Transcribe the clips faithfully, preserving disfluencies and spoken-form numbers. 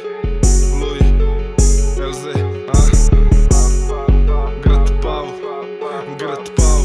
Luj, el ze, a Grat Pau, Grat Pau,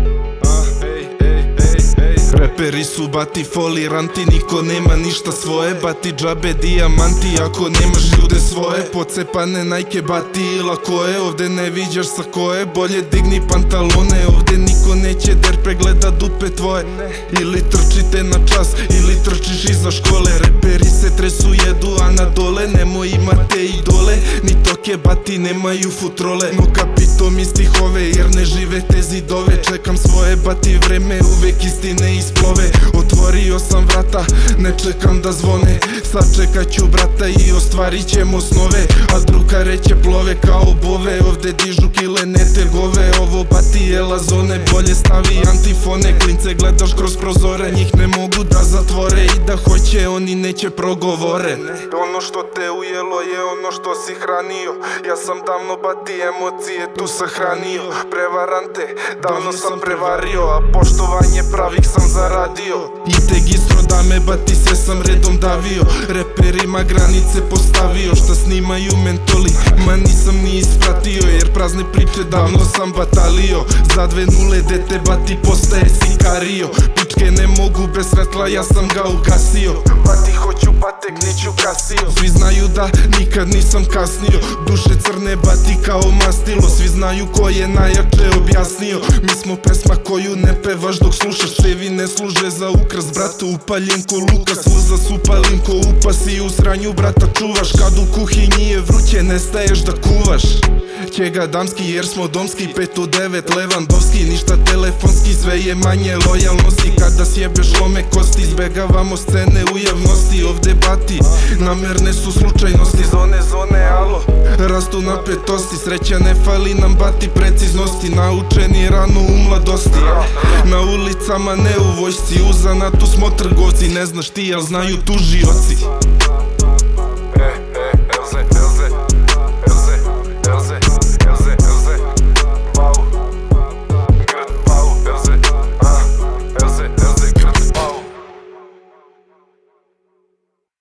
a, ej, ej, ej, ej. Reperi su bati foliranti, niko nema ništa svoje, bati džabe dijamanti, ako nemaš ljude svoje. Pocepane najke bati ila koje, ovde ne viđaš sa koje, bolje digni pantalone, ovde niko neće der pregleda dupe tvoje. Ili trčite na čas, ili trčiš iza škole, reperi se tresu jedu, a na dole nemoj imate idole, ni toke bati nemaju futrole. No kapitom iz stihove, jer ne žive te zidove, čekam svoje bati vreme, uvek istine isplove. Otvorio sam vrata, ne čekam da zvone, sačekat ću brata i ostvarit ćemo snove. A drukare će plove kao bove, ovde dižu kile ne tegove. Ovo bati je lazone, bolje stavi antifone, klince gledaš kroz prozore, njih ne mogu da zatvore, i da hoće oni neće progovore. Ono što te ujelo je ono što si hranio, ja sam davno bati emocije tu sahranio. Prevarante davno sam prevario, a poštovanje pravih sam zaradio. I te gistro dame bati sve sam redom davio, reperima granice postavio, šta snimaju mentoli ma nisam ni ispratio, jer prazne priče davno sam batalio. Za dve nule dete bati postaje sikario, pičke ne mogu bez svetla, ja sam ga ugasio. Bati hoću batek, neću kasio, svi znaju da nikad nisam kasnio, duše crne bati kao mastilo, svi znaju ko je najjače objasnio. Mi smo pesma koju ne pevaš dok slušaš, cevi ne služe za ukras, brate upaljen ko Lukas, voza supalim ko upas i u sranju brata čuvaš, kad u kuhinji je vruće ne staješ da kuvaš. Ćega damski jer smo domski, pet u devet Levandovski, ništa telefonski, sve je manje lojalnosti, kada sjebeš lome kosti, izbegavamo scene u javnosti. Ovde bati, namerne su slučajnosti, zone, zone, alo, rastu napetosti, sreća ne fali nam bati preciznosti, naučeni rano u mladosti. Na ulicama ne u vojsci, u zanatu smo trgovci, ne znaš ti, al znaju tužioci.